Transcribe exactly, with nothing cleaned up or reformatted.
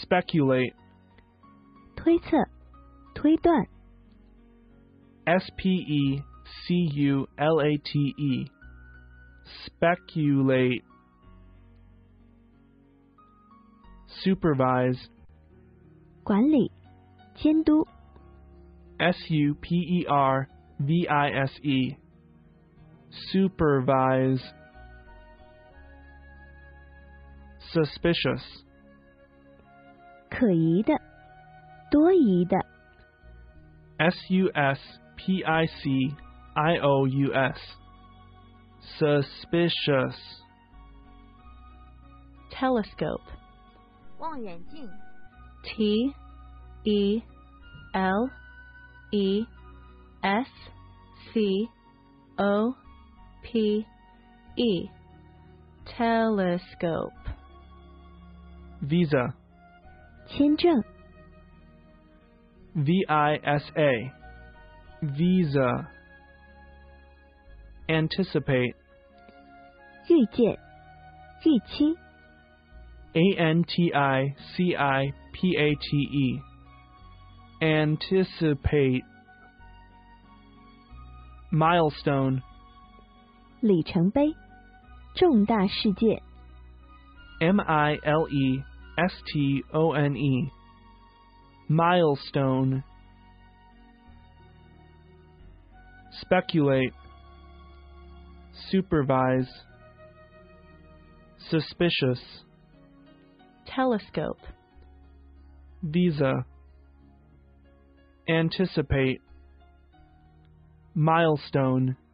speculate, 推测、推断。 S P E C U L A T E, speculate. Supervise, 管理、监督。 S U P E R V I S E, supervise. Suspicious, 可疑的、多疑的。 S U S P I C I O U S, suspicious. Telescope, 望远镜 T E L E S C O P E, telescope. Visa, 签证。 V I S A, visa. Anticipate, 预见、预期。 A N T I C I P A T E, anticipate. Milestone, 里程碑、重大事件。 M I L E S T O N E, milestone. Speculate, supervise. Suspicious, Telescope, visa. Anticipate, milestone.